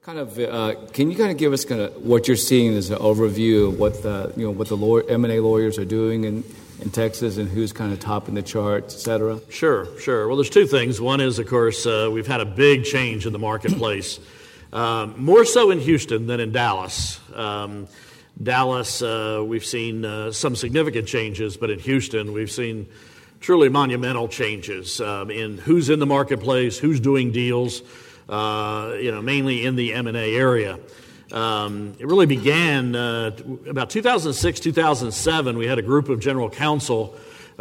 Can you kind of give us what you're seeing as an overview of what the M&A lawyers are doing in Texas and who's kind of topping the charts, et cetera? Sure. Well, there's two things. One is, of course, we've had a big change in the marketplace, more so in Houston than in Dallas. Dallas, we've seen some significant changes, but in Houston, we've seen truly monumental changes in who's in the marketplace, who's doing deals, mainly in the M&A area. It really began about 2006, 2007. We had a group of general counsel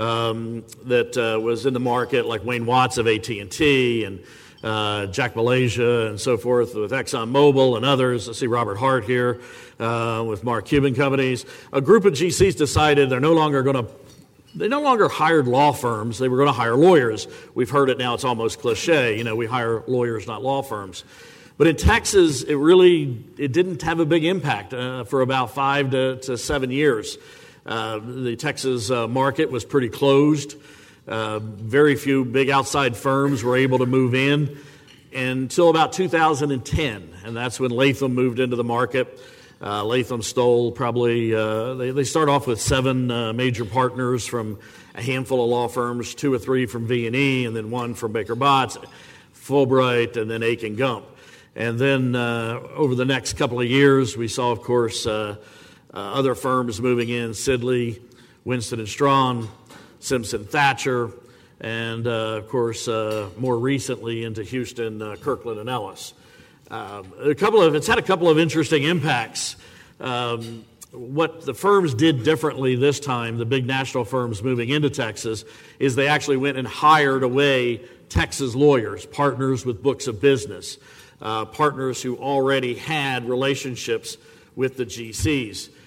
that was in the market, like Wayne Watts of AT&T and Jack Malaysia and so forth with ExxonMobil and others. I see Robert Hart here with Mark Cuban Companies. A group of GCs decided they no longer hired law firms. They were going to hire lawyers. We've heard it now. It's almost cliche. We hire lawyers, not law firms. But in Texas, it didn't have a big impact for about 5 to 7 years. The Texas market was pretty closed. Very few big outside firms were able to move in until about 2010, and that's when Latham moved into the market. Latham stole probably, they start off with 7 major partners from a handful of law firms, 2 or 3 from V&E, and then 1 from Baker Botts, Fulbright, and then Aiken Gump. And then over the next couple of years, we saw, of course, other firms moving in, Sidley, Winston & Strawn, Simpson Thatcher, and, of course, more recently into Houston, Kirkland & Ellis. It's had a couple of interesting impacts. What the firms did differently this time, the big national firms moving into Texas, is they actually went and hired away Texas lawyers, partners with books of business, partners who already had relationships with the GCs.